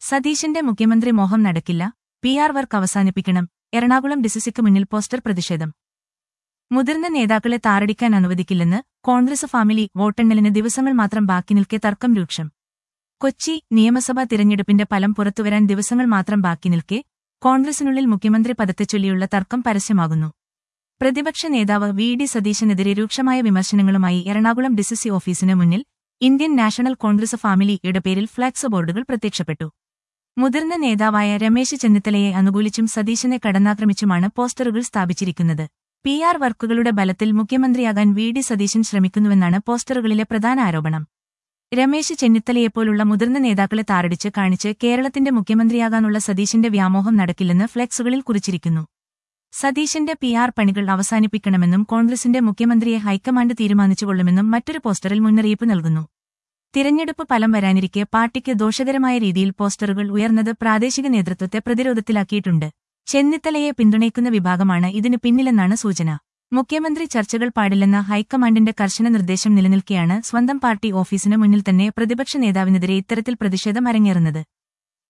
സതീശന്റെ മുഖ്യമന്ത്രി മോഹം നടക്കില്ല, PR വർക്ക് അവസാനിപ്പിക്കണം. എറണാകുളം ഡിസിസിക്ക് മുന്നിൽ പോസ്റ്റർ പ്രതിഷേധം. മുതിർന്ന നേതാക്കളെ താറടിക്കാൻ അനുവദിക്കില്ലെന്ന് കോൺഗ്രസ് ഫാമിലി വോട്ടെണ്ണലിന് ദിവസങ്ങൾ മാത്രം ബാക്കി നിൽക്കെ തർക്കം രൂക്ഷം. കൊച്ചി നിയമസഭാ തിരഞ്ഞെടുപ്പിന്റെ ഫലം പുറത്തുവരാൻ ദിവസങ്ങൾ മാത്രം ബാക്കി നിൽക്കെ കോൺഗ്രസിനുള്ളിൽ മുഖ്യമന്ത്രി പദത്തെച്ചൊല്ലിയുള്ള തർക്കം പരസ്യമാകുന്നു. പ്രതിപക്ഷ നേതാവ് VD സതീശനെതിരെ രൂക്ഷമായ വിമർശനങ്ങളുമായി എറണാകുളം ഡിസിസി ഓഫീസിന് മുന്നിൽ ഇന്ത്യൻ നാഷണൽ കോൺഗ്രസ് ഫാമിലിയുടെ പേരിൽ ഫ്ലാക്സ് ബോർഡുകൾ പ്രത്യക്ഷപ്പെട്ടു. മുതിർന്ന നേതാവായ രമേശ് ചെന്നിത്തലയെ അനുകൂലിച്ചും സതീശനെ കടന്നാക്രമിച്ചുമാണ് പോസ്റ്ററുകൾ സ്ഥാപിച്ചിരിക്കുന്നത്. PR വർക്കുകളുടെ ബലത്തിൽ മുഖ്യമന്ത്രിയാകാൻ VD സതീശൻ ശ്രമിക്കുന്നുവെന്നാണ് പോസ്റ്ററുകളിലെ പ്രധാന ആരോപണം. രമേശ് ചെന്നിത്തലയെപ്പോലുള്ള മുതിർന്ന നേതാക്കളെ താറടിച്ച് കാണിച്ച് കേരളത്തിന്റെ മുഖ്യമന്ത്രിയാകാനുള്ള സതീശന്റെ വ്യാമോഹം നടക്കില്ലെന്ന് ഫ്ലെക്സുകളിൽ കുറിച്ചിരിക്കുന്നു. സതീശന്റെ PR പണികൾ അവസാനിപ്പിക്കണമെന്നും കോൺഗ്രസിന്റെ മുഖ്യമന്ത്രിയെ ഹൈക്കമാൻഡ് തീരുമാനിച്ചുകൊള്ളുമെന്നും മറ്റൊരു പോസ്റ്ററിൽ മുന്നറിയിപ്പ് നൽകുന്നു. തിരഞ്ഞെടുപ്പ് ഫലം വരാനിരിക്കെ പാർട്ടിക്ക് ദോഷകരമായ രീതിയിൽ പോസ്റ്ററുകൾ ഉയർന്നത് പ്രാദേശിക നേതൃത്വത്തെ പ്രതിരോധത്തിലാക്കിയിട്ടുണ്ട്. ചെന്നിത്തലയെ പിന്തുണയ്ക്കുന്ന വിഭാഗമാണ് ഇതിന് പിന്നിലെന്നാണ് സൂചന. മുഖ്യമന്ത്രി ചർച്ചകൾ പാടില്ലെന്ന ഹൈക്കമാൻഡിന്റെ കർശന നിർദ്ദേശം നിലനിൽക്കെയാണ് സ്വന്തം പാർട്ടി ഓഫീസിന് മുന്നിൽ തന്നെ പ്രതിപക്ഷ നേതാവിനെതിരെ ഇത്തരത്തിൽ പ്രതിഷേധം അരങ്ങേറുന്നത്.